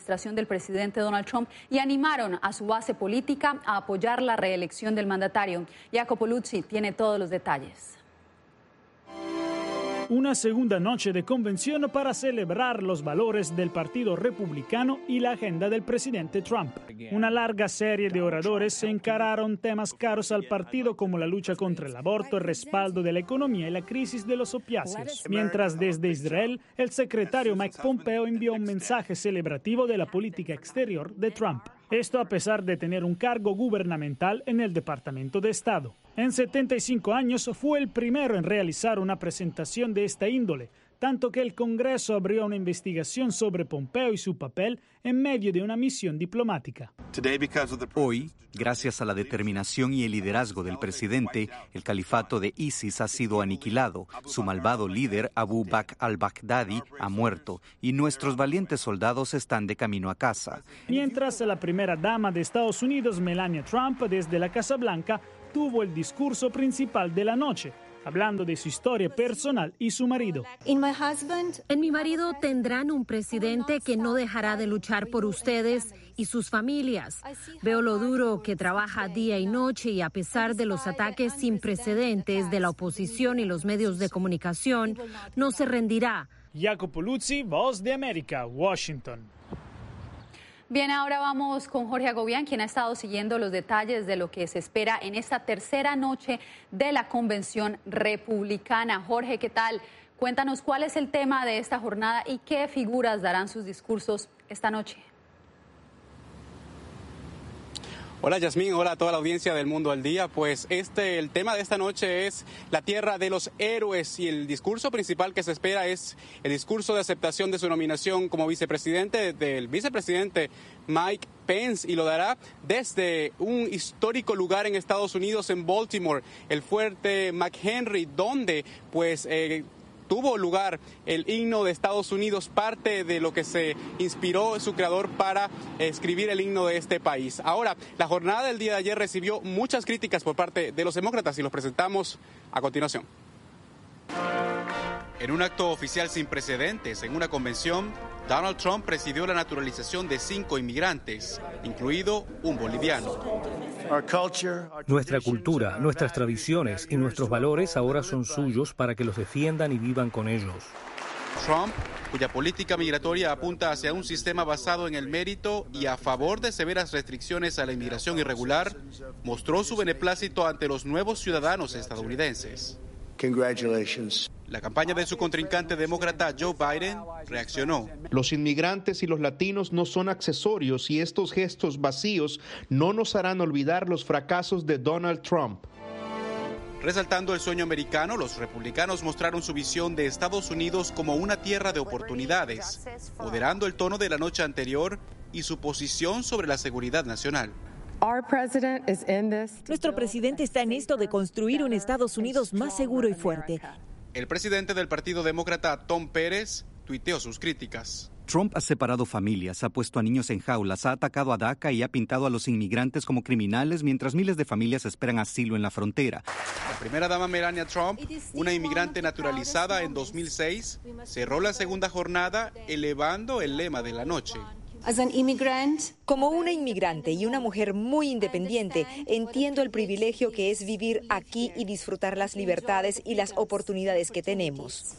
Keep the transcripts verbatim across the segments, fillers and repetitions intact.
administración del presidente Donald Trump y animaron a su base política a apoyar la reelección del mandatario. Jacopo Luzzi tiene todos los detalles. Una segunda noche de convención para celebrar los valores del Partido Republicano y la agenda del presidente Trump. Una larga serie de oradores se encararon temas caros al partido como la lucha contra el aborto, el respaldo de la economía y la crisis de los opiáceos. Mientras desde Israel, el secretario Mike Pompeo envió un mensaje celebrativo de la política exterior de Trump. Esto a pesar de tener un cargo gubernamental en el Departamento de Estado. En setenta y cinco años fue el primero en realizar una presentación de esta índole, tanto que el Congreso abrió una investigación sobre Pompeo y su papel en medio de una misión diplomática. Hoy, gracias a la determinación y el liderazgo del presidente, el califato de ISIS ha sido aniquilado, su malvado líder Abu Bakr al-Baghdadi ha muerto y nuestros valientes soldados están de camino a casa. Mientras la primera dama de Estados Unidos, Melania Trump, desde la Casa Blanca, tuvo el discurso principal de la noche, hablando de su historia personal y su marido. En mi marido tendrán un presidente que no dejará de luchar por ustedes y sus familias. Veo lo duro que trabaja día y noche y a pesar de los ataques sin precedentes de la oposición y los medios de comunicación, no se rendirá. Jacopo Luzzi, Voz de América, Washington. Bien, ahora vamos con Jorge Agobián, quien ha estado siguiendo los detalles de lo que se espera en esta tercera noche de la Convención Republicana. Jorge, ¿qué tal? Cuéntanos cuál es el tema de esta jornada y qué figuras darán sus discursos esta noche. Hola Yasmín, hola a toda la audiencia del Mundo al Día. Pues este, el tema de esta noche es la tierra de los héroes y el discurso principal que se espera es el discurso de aceptación de su nominación como vicepresidente del vicepresidente Mike Pence y lo dará desde un histórico lugar en Estados Unidos, en Baltimore, el fuerte McHenry, donde pues eh, tuvo lugar el himno de Estados Unidos, parte de lo que se inspiró su creador para escribir el himno de este país. Ahora, la jornada del día de ayer recibió muchas críticas por parte de los demócratas y los presentamos a continuación. En un acto oficial sin precedentes en una convención, Donald Trump presidió la naturalización de cinco inmigrantes, incluido un boliviano. Nuestra cultura, nuestras tradiciones y nuestros valores ahora son suyos para que los defiendan y vivan con ellos. Trump, cuya política migratoria apunta hacia un sistema basado en el mérito y a favor de severas restricciones a la inmigración irregular, mostró su beneplácito ante los nuevos ciudadanos estadounidenses. La campaña de su contrincante demócrata Joe Biden reaccionó. Los inmigrantes y los latinos no son accesorios y estos gestos vacíos no nos harán olvidar los fracasos de Donald Trump. Resaltando el sueño americano, los republicanos mostraron su visión de Estados Unidos como una tierra de oportunidades, moderando el tono de la noche anterior y su posición sobre la seguridad nacional. Nuestro presidente está en esto de construir un Estados Unidos más seguro y fuerte. El presidente del Partido Demócrata, Tom Pérez, tuiteó sus críticas. Trump ha separado familias, ha puesto a niños en jaulas, ha atacado a DACA y ha pintado a los inmigrantes como criminales mientras miles de familias esperan asilo en la frontera. La primera dama Melania Trump, una inmigrante naturalizada en dos mil seis, cerró la segunda jornada elevando el lema de la noche. Como una inmigrante y una mujer muy independiente, entiendo el privilegio que es vivir aquí y disfrutar las libertades y las oportunidades que tenemos.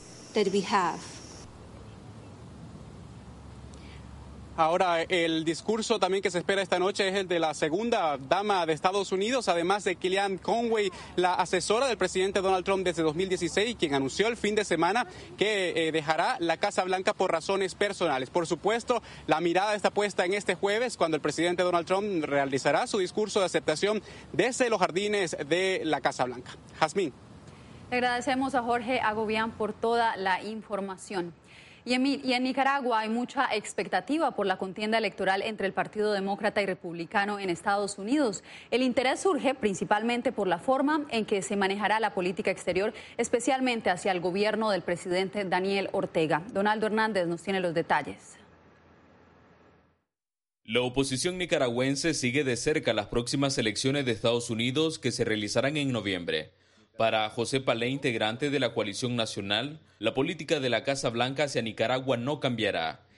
Ahora, el discurso también que se espera esta noche es el de la segunda dama de Estados Unidos, además de Kellyanne Conway, la asesora del presidente Donald Trump desde dos mil dieciséis, quien anunció el fin de semana que eh, dejará la Casa Blanca por razones personales. Por supuesto, la mirada está puesta en este jueves, cuando el presidente Donald Trump realizará su discurso de aceptación desde los jardines de la Casa Blanca. Jazmín. Le agradecemos a Jorge Agobián por toda la información. Y en, y en Nicaragua hay mucha expectativa por la contienda electoral entre el Partido Demócrata y Republicano en Estados Unidos. El interés surge principalmente por la forma en que se manejará la política exterior, especialmente hacia el gobierno del presidente Daniel Ortega. Donaldo Hernández nos tiene los detalles. La oposición nicaragüense sigue de cerca las próximas elecciones de Estados Unidos que se realizarán en noviembre. Para José Palé, integrante de la coalición nacional, la política de la Casa Blanca hacia Nicaragua no cambiará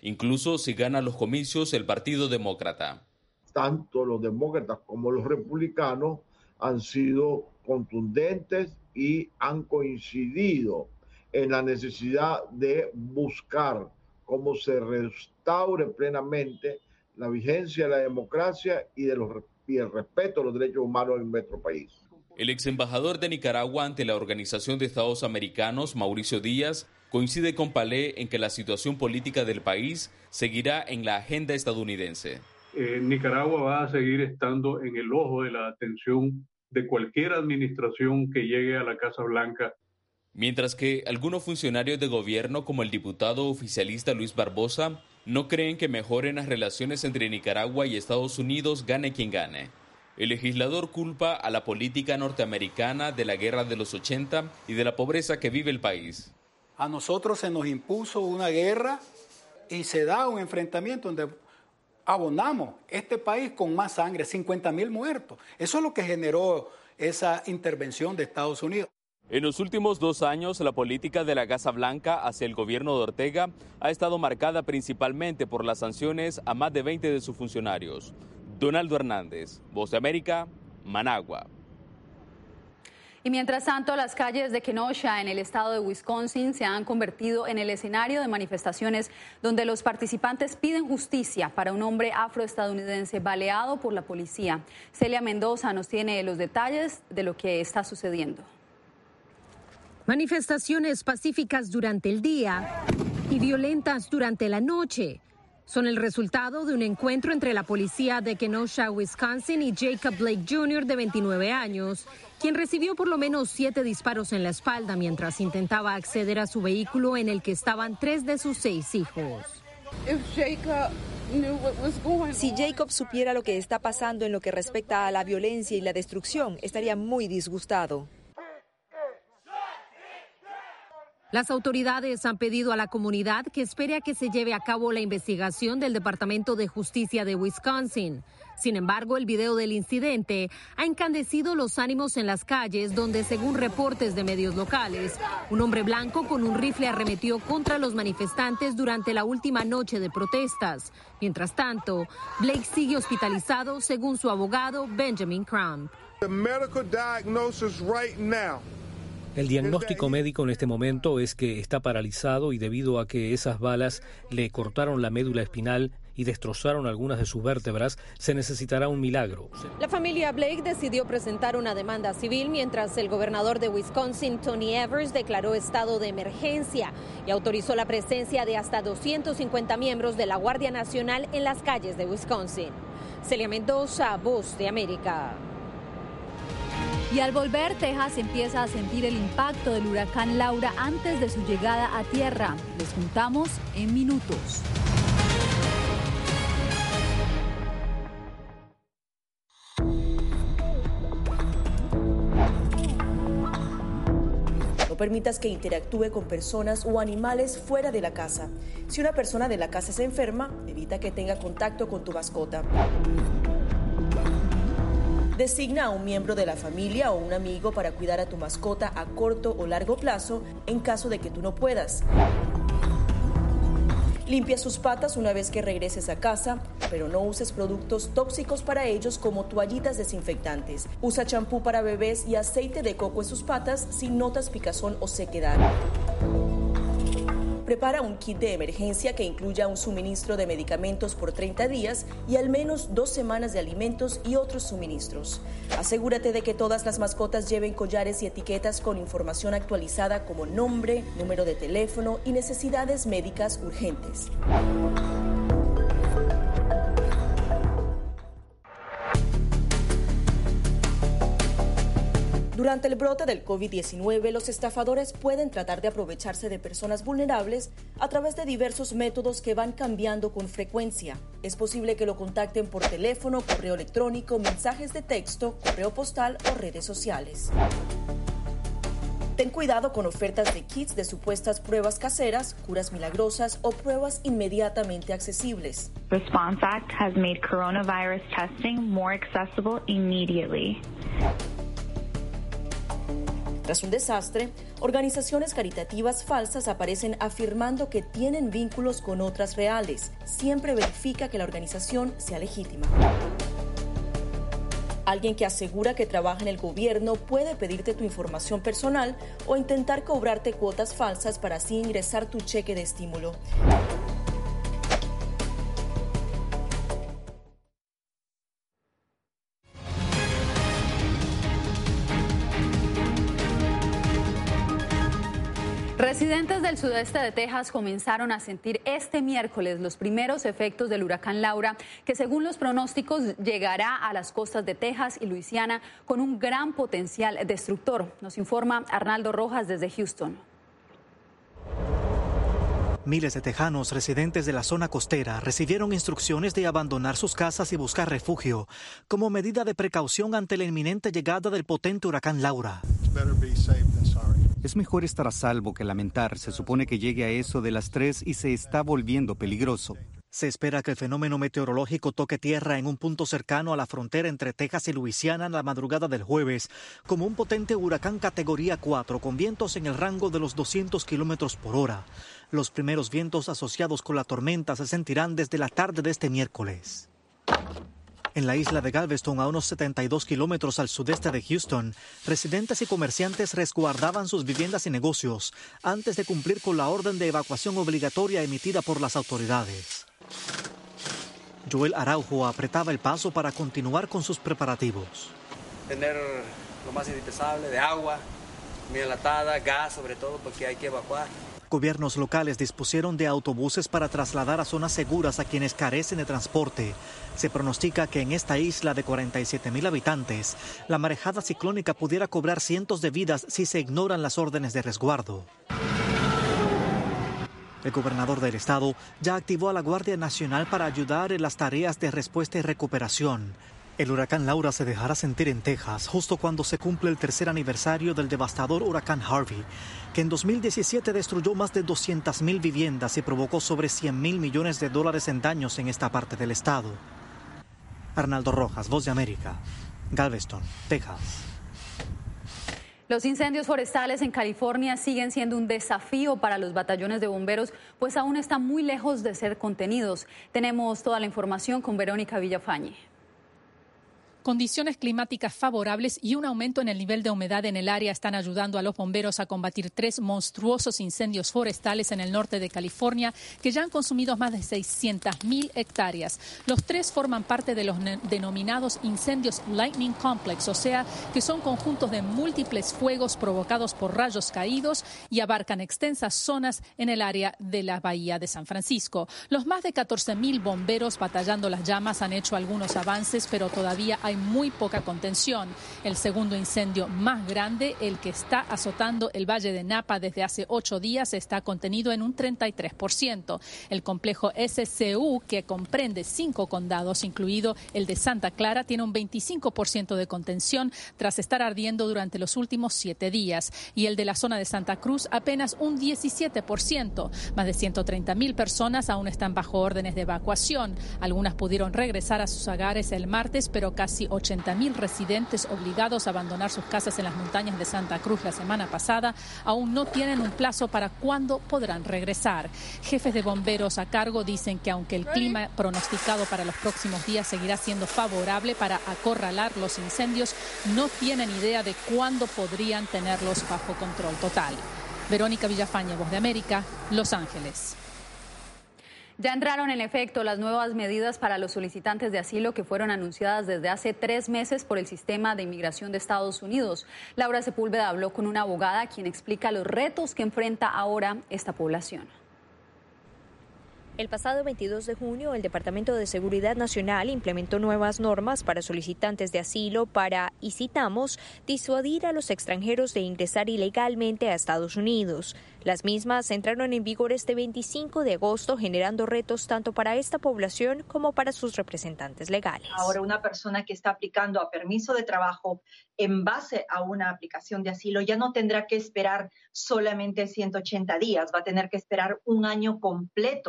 incluso si gana los comicios el Partido Demócrata. Tanto los demócratas como los republicanos han sido contundentes y han coincidido en la necesidad de buscar cómo se restaure plenamente la vigencia de la democracia y, de los, y el respeto a los derechos humanos en nuestro país. El ex embajador de Nicaragua ante la Organización de Estados Americanos, Mauricio Díaz, coincide con Palé en que la situación política del país seguirá en la agenda estadounidense. Eh, Nicaragua va a seguir estando en el ojo de la atención de cualquier administración que llegue a la Casa Blanca. Mientras que algunos funcionarios de gobierno, como el diputado oficialista Luis Barbosa, no creen que mejoren las relaciones entre Nicaragua y Estados Unidos, gane quien gane. El legislador culpa a la política norteamericana de la guerra de los ochenta y de la pobreza que vive el país. A nosotros se nos impuso una guerra y se da un enfrentamiento donde abonamos este país con más sangre, cincuenta mil muertos. Eso es lo que generó esa intervención de Estados Unidos. En los últimos dos años, la política de la Casa Blanca hacia el gobierno de Ortega ha estado marcada principalmente por las sanciones a más de veinte de sus funcionarios. Donaldo Hernández, Voz de América, Managua. Y mientras tanto, las calles de Kenosha, en el estado de Wisconsin, se han convertido en el escenario de manifestaciones donde los participantes piden justicia para un hombre afroestadounidense baleado por la policía. Celia Mendoza nos tiene los detalles de lo que está sucediendo. Manifestaciones pacíficas durante el día y violentas durante la noche son el resultado de un encuentro entre la policía de Kenosha, Wisconsin, y Jacob Blake junior, de veintinueve años, quien recibió por lo menos siete disparos en la espalda mientras intentaba acceder a su vehículo en el que estaban tres de sus seis hijos. Si Jacob supiera lo que está pasando en lo que respecta a la violencia y la destrucción, estaría muy disgustado. Las autoridades han pedido a la comunidad que espere a que se lleve a cabo la investigación del Departamento de Justicia de Wisconsin. Sin embargo, el video del incidente ha encandecido los ánimos en las calles, donde, según reportes de medios locales, un hombre blanco con un rifle arremetió contra los manifestantes durante la última noche de protestas. Mientras tanto, Blake sigue hospitalizado, según su abogado Benjamin Crump. The medical diagnosis right now. El diagnóstico médico en este momento es que está paralizado y debido a que esas balas le cortaron la médula espinal y destrozaron algunas de sus vértebras, se necesitará un milagro. La familia Blake decidió presentar una demanda civil mientras el gobernador de Wisconsin, Tony Evers, declaró estado de emergencia y autorizó la presencia de hasta doscientos cincuenta miembros de la Guardia Nacional en las calles de Wisconsin. Celia Mendoza, Voz de América. Y al volver, Texas empieza a sentir el impacto del huracán Laura antes de su llegada a tierra. Les contamos en minutos. No permitas que interactúe con personas o animales fuera de la casa. Si una persona de la casa se enferma, evita que tenga contacto con tu mascota. Designa a un miembro de la familia o un amigo para cuidar a tu mascota a corto o largo plazo en caso de que tú no puedas. Limpia sus patas una vez que regreses a casa, pero no uses productos tóxicos para ellos como toallitas desinfectantes. Usa champú para bebés y aceite de coco en sus patas si notas picazón o sequedad. Prepara un kit de emergencia que incluya un suministro de medicamentos por treinta días y al menos dos semanas de alimentos y otros suministros. Asegúrate de que todas las mascotas lleven collares y etiquetas con información actualizada como nombre, número de teléfono y necesidades médicas urgentes. Durante el brote del COVID diecinueve, los estafadores pueden tratar de aprovecharse de personas vulnerables a través de diversos métodos que van cambiando con frecuencia. Es posible que lo contacten por teléfono, correo electrónico, mensajes de texto, correo postal o redes sociales. Ten cuidado con ofertas de kits de supuestas pruebas caseras, curas milagrosas o pruebas inmediatamente accesibles. Response Act has made coronavirus testing more accessible immediately. Tras un desastre, organizaciones caritativas falsas aparecen afirmando que tienen vínculos con otras reales. Siempre verifica que la organización sea legítima. Alguien que asegura que trabaja en el gobierno puede pedirte tu información personal o intentar cobrarte cuotas falsas para así ingresar tu cheque de estímulo. Residentes del sudeste de Texas comenzaron a sentir este miércoles los primeros efectos del huracán Laura, que según los pronósticos llegará a las costas de Texas y Luisiana con un gran potencial destructor. Nos informa Arnaldo Rojas desde Houston. Miles de tejanos residentes de la zona costera recibieron instrucciones de abandonar sus casas y buscar refugio como medida de precaución ante la inminente llegada del potente huracán Laura. Es mejor estar a salvo que lamentar. Se supone que llegue a eso de las tres y se está volviendo peligroso. Se espera que el fenómeno meteorológico toque tierra en un punto cercano a la frontera entre Texas y Luisiana en la madrugada del jueves, como un potente huracán categoría cuatro con vientos en el rango de los doscientos kilómetros por hora. Los primeros vientos asociados con la tormenta se sentirán desde la tarde de este miércoles. En la isla de Galveston, a unos setenta y dos kilómetros al sudeste de Houston, residentes y comerciantes resguardaban sus viviendas y negocios antes de cumplir con la orden de evacuación obligatoria emitida por las autoridades. Joel Araujo apretaba el paso para continuar con sus preparativos. Tener lo más indispensable de agua, comida enlatada, gas sobre todo, porque hay que evacuar. Gobiernos locales dispusieron de autobuses para trasladar a zonas seguras a quienes carecen de transporte. Se pronostica que en esta isla de cuarenta y siete mil habitantes, la marejada ciclónica pudiera cobrar cientos de vidas si se ignoran las órdenes de resguardo. El gobernador del estado ya activó a la Guardia Nacional para ayudar en las tareas de respuesta y recuperación. El huracán Laura se dejará sentir en Texas justo cuando se cumple el tercer aniversario del devastador huracán Harvey, que en dos mil diecisiete destruyó más de doscientas mil viviendas y provocó sobre cien mil millones de dólares en daños en esta parte del estado. Arnaldo Rojas, Voz de América, Galveston, Texas. Los incendios forestales en California siguen siendo un desafío para los batallones de bomberos, pues aún están muy lejos de ser contenidos. Tenemos toda la información con Verónica Villafañe. Condiciones climáticas favorables y un aumento en el nivel de humedad en el área están ayudando a los bomberos a combatir tres monstruosos incendios forestales en el norte de California que ya han consumido más de seiscientas mil hectáreas. Los tres forman parte de los denominados incendios Lightning Complex, o sea, que son conjuntos de múltiples fuegos provocados por rayos caídos y abarcan extensas zonas en el área de la bahía de San Francisco. Los más de catorce mil bomberos batallando las llamas han hecho algunos avances, pero todavía hay muy poca contención. El segundo incendio más grande, el que está azotando el Valle de Napa desde hace ocho días, está contenido en un treinta y tres por ciento. El complejo S C U, que comprende cinco condados, incluido el de Santa Clara, tiene un veinticinco por ciento de contención tras estar ardiendo durante los últimos siete días. Y el de la zona de Santa Cruz, apenas un diecisiete por ciento. Más de ciento treinta mil personas aún están bajo órdenes de evacuación. Algunas pudieron regresar a sus hogares el martes, pero casi ochenta mil residentes obligados a abandonar sus casas en las montañas de Santa Cruz la semana pasada aún no tienen un plazo para cuándo podrán regresar. Jefes de bomberos a cargo dicen que aunque el clima pronosticado para los próximos días seguirá siendo favorable para acorralar los incendios, no tienen idea de cuándo podrían tenerlos bajo control total. Verónica Villafañe, Voz de América, Los Ángeles. Ya entraron en efecto las nuevas medidas para los solicitantes de asilo que fueron anunciadas desde hace tres meses por el sistema de inmigración de Estados Unidos. Laura Sepúlveda habló con una abogada quien explica los retos que enfrenta ahora esta población. El pasado veintidós de junio, el Departamento de Seguridad Nacional implementó nuevas normas para solicitantes de asilo para, y citamos, disuadir a los extranjeros de ingresar ilegalmente a Estados Unidos. Las mismas entraron en vigor este veinticinco de agosto, generando retos tanto para esta población como para sus representantes legales. Ahora, una persona que está aplicando a permiso de trabajo en base a una aplicación de asilo ya no tendrá que esperar solamente ciento ochenta días, va a tener que esperar un año completo.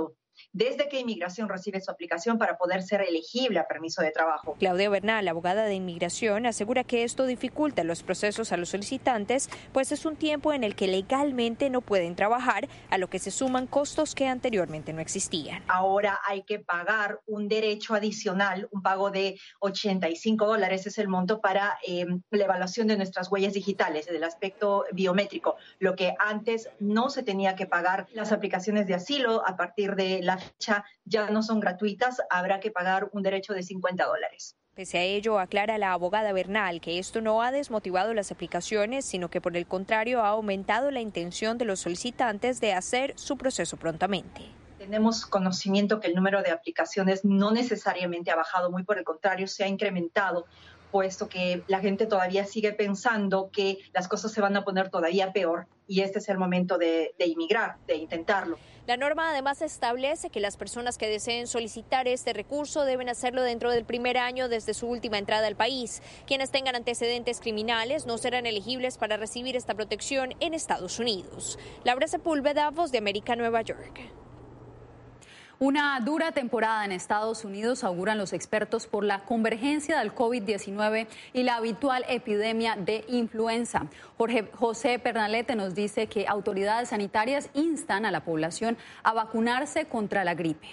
desde que inmigración recibe su aplicación para poder ser elegible a permiso de trabajo. Claudia Bernal, abogada de inmigración, asegura que esto dificulta los procesos a los solicitantes, pues es un tiempo en el que legalmente no pueden trabajar, a lo que se suman costos que anteriormente no existían. Ahora hay que pagar un derecho adicional, un pago de ochenta y cinco dólares es el monto para eh, la evaluación de nuestras huellas digitales, del aspecto biométrico, lo que antes no se tenía que pagar. Las aplicaciones de asilo a partir de la fecha ya no son gratuitas, habrá que pagar un derecho de cincuenta dólares. Pese a ello, aclara la abogada Bernal que esto no ha desmotivado las aplicaciones, sino que por el contrario ha aumentado la intención de los solicitantes de hacer su proceso prontamente. Tenemos conocimiento que el número de aplicaciones no necesariamente ha bajado, muy por el contrario, se ha incrementado, puesto que la gente todavía sigue pensando que las cosas se van a poner todavía peor y este es el momento de, de inmigrar, de intentarlo. La norma además establece que las personas que deseen solicitar este recurso deben hacerlo dentro del primer año desde su última entrada al país. Quienes tengan antecedentes criminales no serán elegibles para recibir esta protección en Estados Unidos. Laura Sepúlveda, Voz de América, Nueva York. Una dura temporada en Estados Unidos auguran los expertos por la convergencia del COVID diecinueve y la habitual epidemia de influenza. Jorge José Pernalete nos dice que autoridades sanitarias instan a la población a vacunarse contra la gripe.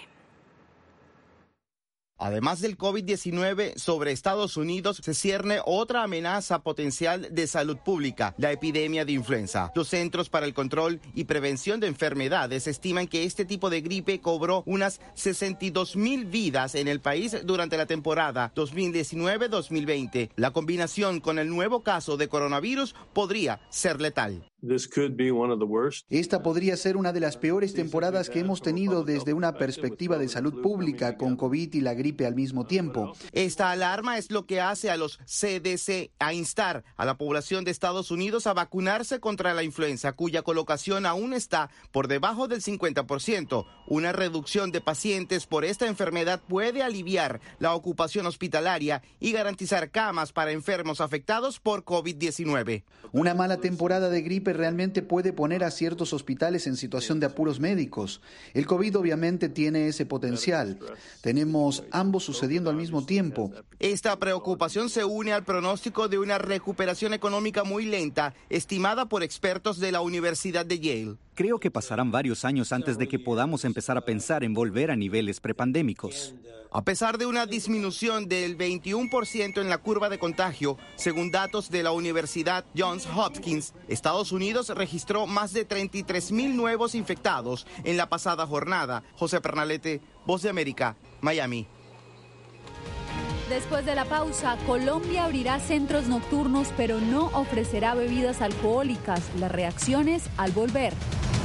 Además del COVID diecinueve, sobre Estados Unidos se cierne otra amenaza potencial de salud pública, la epidemia de influenza. Los Centros para el Control y Prevención de Enfermedades estiman que este tipo de gripe cobró unas sesenta y dos mil vidas en el país durante la temporada dos mil diecinueve dos mil veinte. La combinación con el nuevo caso de coronavirus podría ser letal. Esta podría ser una de las peores temporadas que hemos tenido desde una perspectiva de salud pública, con COVID y la gripe al mismo tiempo. Esta alarma es lo que hace a los C D C a instar a la población de Estados Unidos a vacunarse contra la influenza, cuya colocación aún está por debajo del cincuenta por ciento. Una reducción de pacientes por esta enfermedad puede aliviar la ocupación hospitalaria y garantizar camas para enfermos afectados por COVID diecinueve. Una mala temporada de gripe realmente puede poner a ciertos hospitales en situación de apuros médicos. El COVID obviamente tiene ese potencial. Tenemos ambos sucediendo al mismo tiempo. Esta preocupación se une al pronóstico de una recuperación económica muy lenta, estimada por expertos de la Universidad de Yale. Creo que pasarán varios años antes de que podamos empezar a pensar en volver a niveles prepandémicos. A pesar de una disminución del veintiuno por ciento en la curva de contagio, según datos de la Universidad Johns Hopkins, Estados Unidos registró más de treinta y tres mil nuevos infectados en la pasada jornada. José Pernalete, Voz de América, Miami. Después de la pausa, Colombia abrirá centros nocturnos, pero no ofrecerá bebidas alcohólicas. Las reacciones al volver.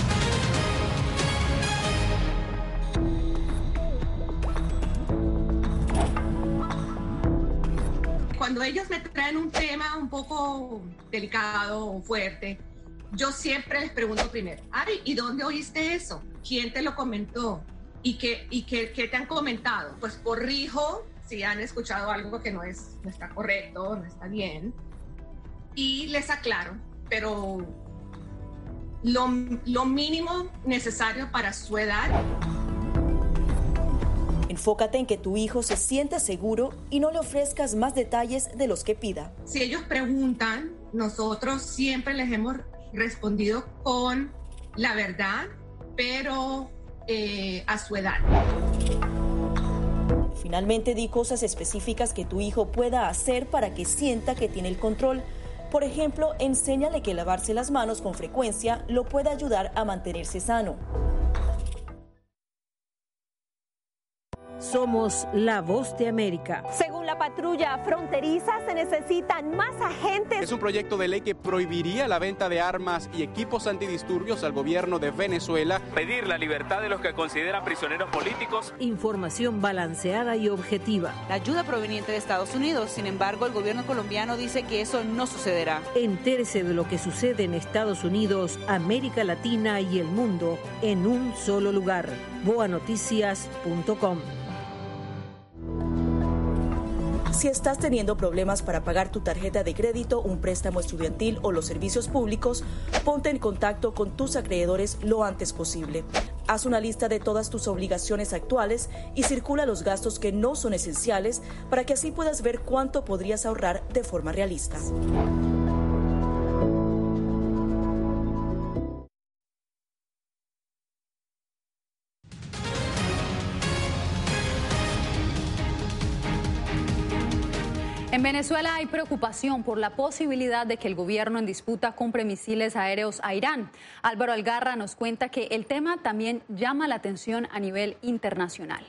Cuando ellos me traen un tema un poco delicado o fuerte, yo siempre les pregunto primero, ay, ¿y dónde oíste eso? ¿Quién te lo comentó? ¿Y qué, y qué, qué te han comentado? Pues corrijo si han escuchado algo que no, es, no está correcto, no está bien, y les aclaro, pero lo, lo mínimo necesario para su edad. Enfócate en que tu hijo se sienta seguro y no le ofrezcas más detalles de los que pida. Si ellos preguntan, nosotros siempre les hemos respondido con la verdad, pero eh, a su edad. Finalmente, di cosas específicas que tu hijo pueda hacer para que sienta que tiene el control. Por ejemplo, enséñale que lavarse las manos con frecuencia lo puede ayudar a mantenerse sano. Somos la Voz de América. Según la patrulla fronteriza, se necesitan más agentes. Es un proyecto de ley que prohibiría la venta de armas y equipos antidisturbios al gobierno de Venezuela. Pedir la libertad de los que consideran prisioneros políticos. Información balanceada y objetiva. La ayuda proveniente de Estados Unidos. Sin embargo, el gobierno colombiano dice que eso no sucederá. Entérese de lo que sucede en Estados Unidos, América Latina y el mundo en un solo lugar. boa noticias punto com. Si estás teniendo problemas para pagar tu tarjeta de crédito, un préstamo estudiantil o los servicios públicos, ponte en contacto con tus acreedores lo antes posible. Haz una lista de todas tus obligaciones actuales y circula los gastos que no son esenciales para que así puedas ver cuánto podrías ahorrar de forma realista. En Venezuela hay preocupación por la posibilidad de que el gobierno en disputa compre misiles aéreos a Irán. Álvaro Algarra nos cuenta que el tema también llama la atención a nivel internacional.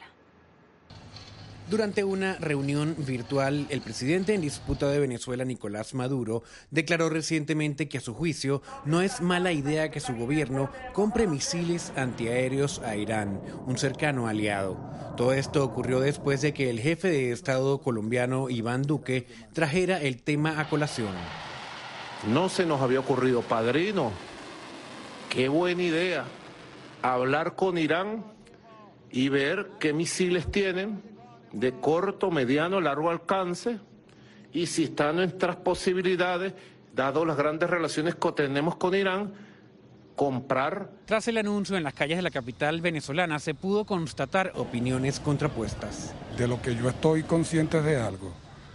Durante una reunión virtual, el presidente en disputa de Venezuela, Nicolás Maduro, declaró recientemente que a su juicio no es mala idea que su gobierno compre misiles antiaéreos a Irán, un cercano aliado. Todo esto ocurrió después de que el jefe de Estado colombiano, Iván Duque, trajera el tema a colación. No se nos había ocurrido, padrino. Qué buena idea hablar con Irán y ver qué misiles tienen de corto, mediano, largo alcance, y si están nuestras posibilidades, dado las grandes relaciones que tenemos con Irán, comprar. Tras el anuncio en las calles de la capital venezolana, se pudo constatar opiniones contrapuestas. De lo que yo estoy consciente de algo,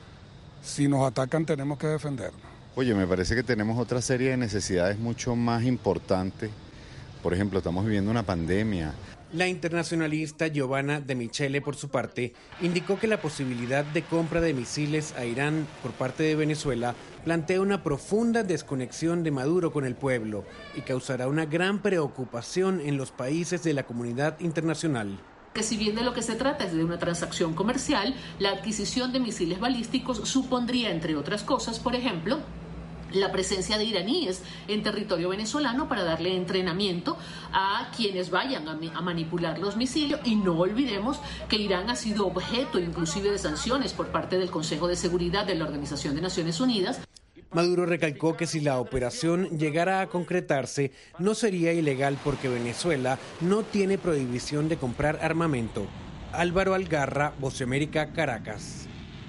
si nos atacan tenemos que defendernos. Oye, me parece que tenemos otra serie de necesidades mucho más importantes. Por ejemplo, estamos viviendo una pandemia. La internacionalista Giovanna De Michele, por su parte, indicó que la posibilidad de compra de misiles a Irán por parte de Venezuela plantea una profunda desconexión de Maduro con el pueblo y causará una gran preocupación en los países de la comunidad internacional. Que si bien de lo que se trata es de una transacción comercial, la adquisición de misiles balísticos supondría, entre otras cosas, por ejemplo, la presencia de iraníes en territorio venezolano para darle entrenamiento a quienes vayan a, a manipular los misiles. Y no olvidemos que Irán ha sido objeto inclusive de sanciones por parte del Consejo de Seguridad de la Organización de Naciones Unidas. Maduro recalcó que si la operación llegara a concretarse, no sería ilegal porque Venezuela no tiene prohibición de comprar armamento. Álvaro Algarra, Voz de América, Caracas.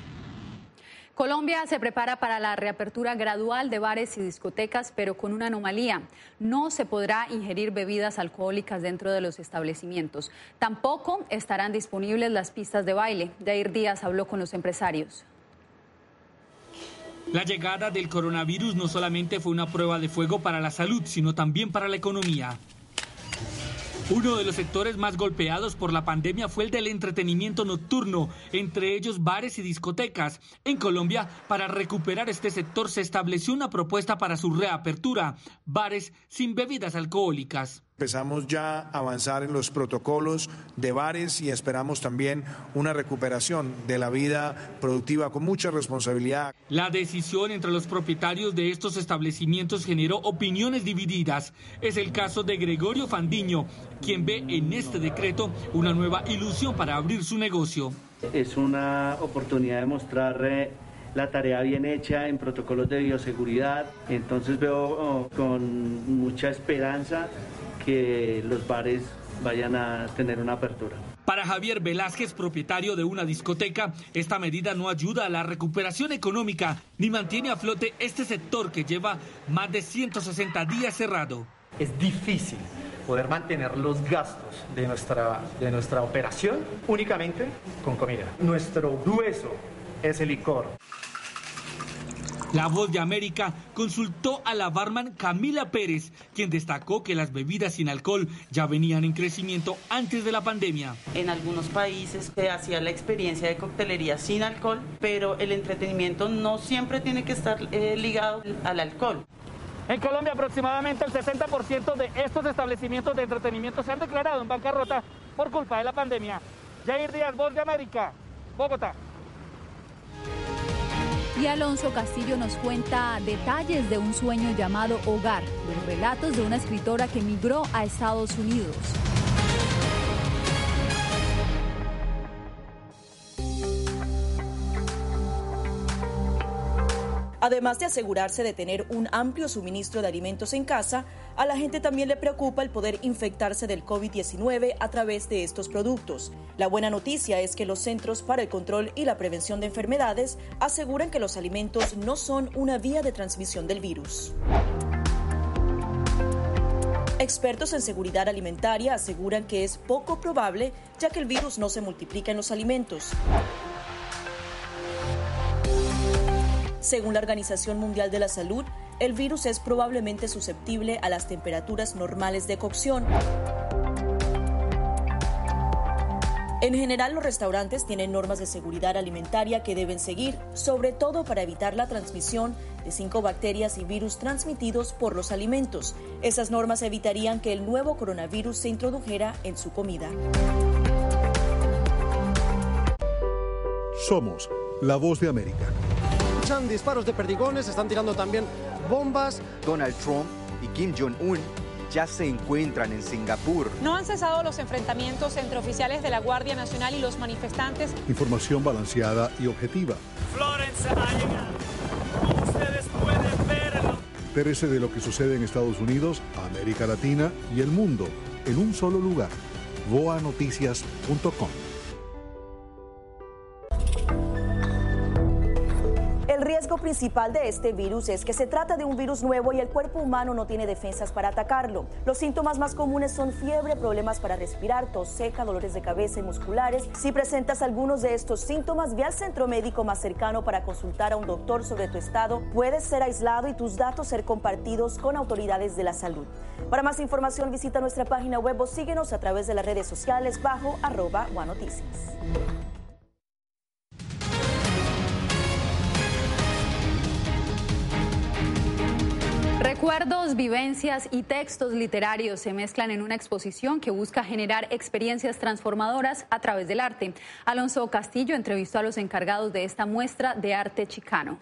Colombia se prepara para la reapertura gradual de bares y discotecas, pero con una anomalía. No se podrá ingerir bebidas alcohólicas dentro de los establecimientos. Tampoco estarán disponibles las pistas de baile. Jair Díaz habló con los empresarios. La llegada del coronavirus no solamente fue una prueba de fuego para la salud, sino también para la economía. Uno de los sectores más golpeados por la pandemia fue el del entretenimiento nocturno, entre ellos bares y discotecas. En Colombia, para recuperar este sector se estableció una propuesta para su reapertura, bares sin bebidas alcohólicas. Empezamos ya a avanzar en los protocolos de bares y esperamos también una recuperación de la vida productiva con mucha responsabilidad. La decisión entre los propietarios de estos establecimientos generó opiniones divididas. Es el caso de Gregorio Fandiño, quien ve en este decreto una nueva ilusión para abrir su negocio. Es una oportunidad de mostrar eh, la tarea bien hecha en protocolos de bioseguridad. Entonces veo oh, con mucha esperanza que los bares vayan a tener una apertura. Para Javier Velázquez, propietario de una discoteca, esta medida no ayuda a la recuperación económica ni mantiene a flote este sector que lleva más de ciento sesenta días cerrado. Es difícil poder mantener los gastos de nuestra, de nuestra operación únicamente con comida. Nuestro grueso es el licor. La Voz de América consultó a la barman Camila Pérez, quien destacó que las bebidas sin alcohol ya venían en crecimiento antes de la pandemia. En algunos países se hacía la experiencia de coctelería sin alcohol, pero el entretenimiento no siempre tiene que estar eh, ligado al alcohol. En Colombia aproximadamente el sesenta por ciento de estos establecimientos de entretenimiento se han declarado en bancarrota por culpa de la pandemia. Jair Díaz, Voz de América, Bogotá. Y Alonso Castillo nos cuenta detalles de un sueño llamado Hogar, los relatos de una escritora que migró a Estados Unidos. Además de asegurarse de tener un amplio suministro de alimentos en casa, a la gente también le preocupa el poder infectarse del COVID diecinueve a través de estos productos. La buena noticia es que los Centros para el Control y la Prevención de Enfermedades aseguran que los alimentos no son una vía de transmisión del virus. Expertos en seguridad alimentaria aseguran que es poco probable, ya que el virus no se multiplica en los alimentos. Según la Organización Mundial de la Salud, el virus es probablemente susceptible a las temperaturas normales de cocción. En general, los restaurantes tienen normas de seguridad alimentaria que deben seguir, sobre todo para evitar la transmisión de cinco bacterias y virus transmitidos por los alimentos. Esas normas evitarían que el nuevo coronavirus se introdujera en su comida. Somos la voz de América. Escuchan disparos de perdigones, están tirando también bombas. Donald Trump y Kim Jong-un ya se encuentran en Singapur. No han cesado los enfrentamientos entre oficiales de la Guardia Nacional y los manifestantes. Información balanceada y objetiva. Florence ha llegado. Ustedes pueden verlo. Entérese de lo que sucede en Estados Unidos, América Latina y el mundo en un solo lugar. voa noticias punto com. El riesgo principal de este virus es que se trata de un virus nuevo y el cuerpo humano no tiene defensas para atacarlo. Los síntomas más comunes son fiebre, problemas para respirar, tos seca, dolores de cabeza y musculares. Si presentas algunos de estos síntomas, ve al centro médico más cercano para consultar a un doctor sobre tu estado. Puedes ser aislado y tus datos ser compartidos con autoridades de la salud. Para más información, visita nuestra página web o síguenos a través de las redes sociales bajo arroba voa noticias. Recuerdos, vivencias y textos literarios se mezclan en una exposición que busca generar experiencias transformadoras a través del arte. Alonso Castillo entrevistó a los encargados de esta muestra de arte chicano.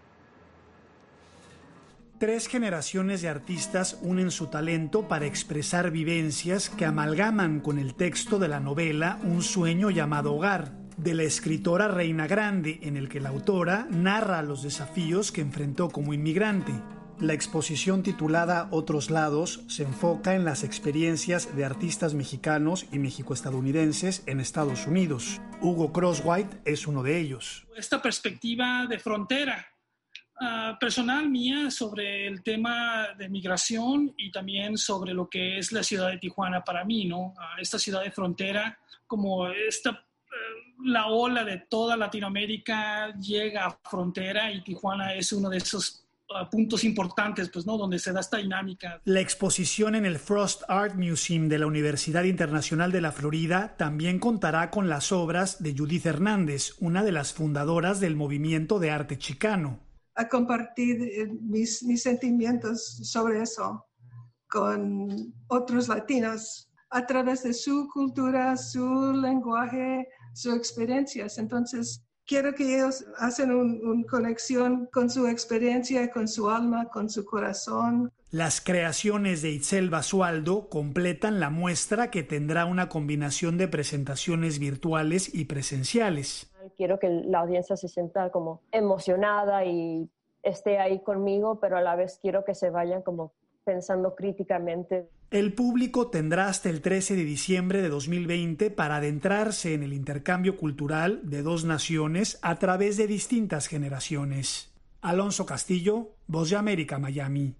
Tres generaciones de artistas unen su talento para expresar vivencias que amalgaman con el texto de la novela Un sueño llamado hogar, de la escritora Reina Grande, en el que la autora narra los desafíos que enfrentó como inmigrante. La exposición titulada Otros Lados se enfoca en las experiencias de artistas mexicanos y mexicoestadounidenses en Estados Unidos. Hugo Crosswhite es uno de ellos. Esta perspectiva de frontera uh, personal mía sobre el tema de migración y también sobre lo que es la ciudad de Tijuana para mí, ¿no? Uh, esta ciudad de frontera, como esta, uh, la ola de toda Latinoamérica llega a frontera y Tijuana es uno de esos puntos importantes, pues, ¿no?, donde se da esta dinámica. La exposición en el Frost Art Museum de la Universidad Internacional de la Florida también contará con las obras de Judith Hernández, una de las fundadoras del movimiento de arte chicano. A compartir mis, mis sentimientos sobre eso con otros latinos a través de su cultura, su lenguaje, sus experiencias. Entonces, quiero que ellos hacen una un conexión con su experiencia, con su alma, con su corazón. Las creaciones de Itzel Basualdo completan la muestra, que tendrá una combinación de presentaciones virtuales y presenciales. Quiero que la audiencia se sienta como emocionada y esté ahí conmigo, pero a la vez quiero que se vayan como pensando críticamente. El público tendrá hasta el trece de diciembre de dos mil veinte para adentrarse en el intercambio cultural de dos naciones a través de distintas generaciones. Alonso Castillo, Voz de América, Miami.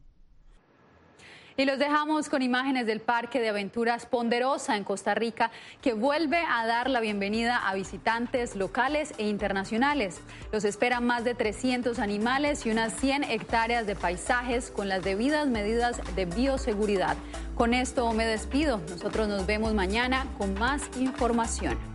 Y los dejamos con imágenes del Parque de Aventuras Ponderosa en Costa Rica, que vuelve a dar la bienvenida a visitantes locales e internacionales. Los esperan más de trescientos animales y unas cien hectáreas de paisajes con las debidas medidas de bioseguridad. Con esto me despido. Nosotros nos vemos mañana con más información.